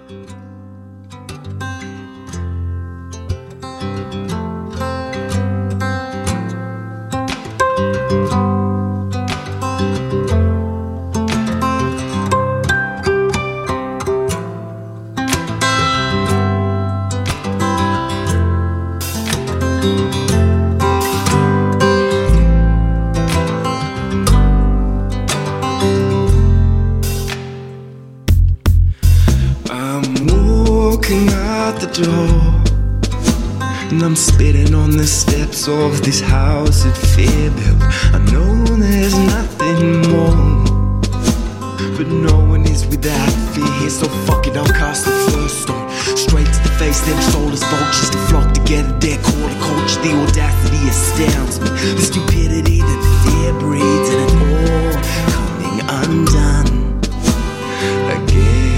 Out the door, and I'm spitting on the steps of this house at Fairbuilt. I know there's nothing more, but no one is without fear. So fuck it, I'll cast the first stone straight to the face. Them soulless vultures to flock together, their core to culture. The audacity astounds me, the stupidity that fear breeds, and it all coming undone again.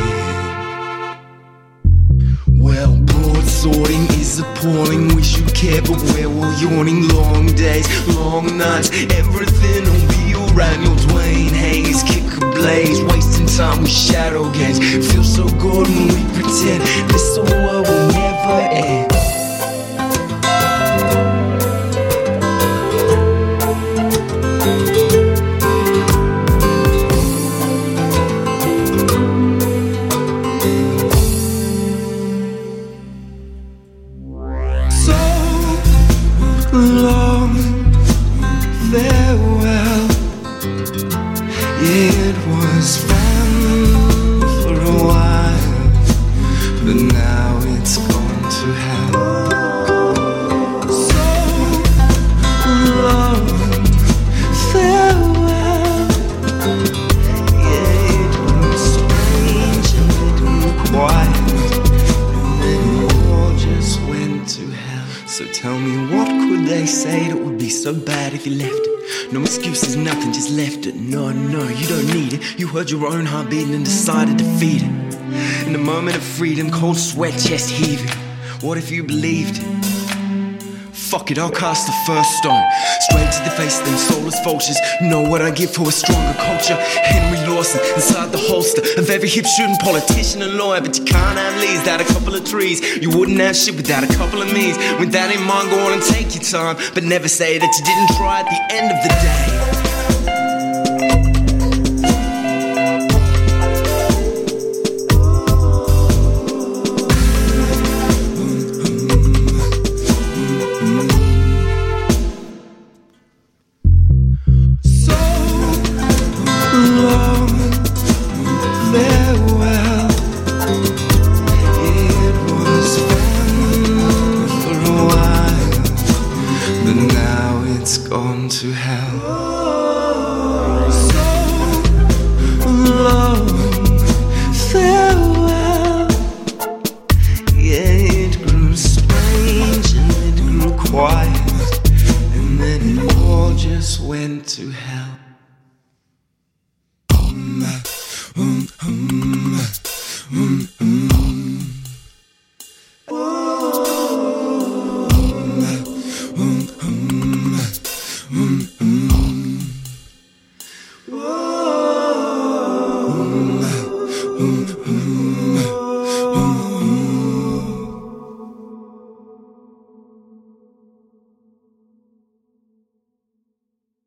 Well, broad-swording is appalling. Wish you cared, but we're all yawning. Long days, long nights, everything will be alright. Your Dwayne Hayes, kick ablaze, wasting time with shadow games. Feels so good when we pretend this whole world will never end. Long farewell. It was fun for a while, but now it's gone to hell. So long farewell. Yeah, it was strange and it grew quiet, and then it all just went to hell. So tell me, what could they say that would be so bad if you left it? No excuses, nothing, just left it. No, you don't need it. You heard your own heart beating and decided to feed it. In the moment of freedom, cold sweat, chest heaving. What if you believed it? Fuck it, I'll cast the first stone straight to the face of them soulless vultures. Know what I give for a stronger culture. Henry Lawson inside the holster of every hip-shooting politician and lawyer. But you can't have leaves without a couple of trees. You wouldn't have shit without a couple of me's. With that in mind, go on and take your time, but never say that you didn't try at the end of the day. It's gone to hell. So long farewell. Yeah, it grew strange and it grew quiet, and then it all just went to hell.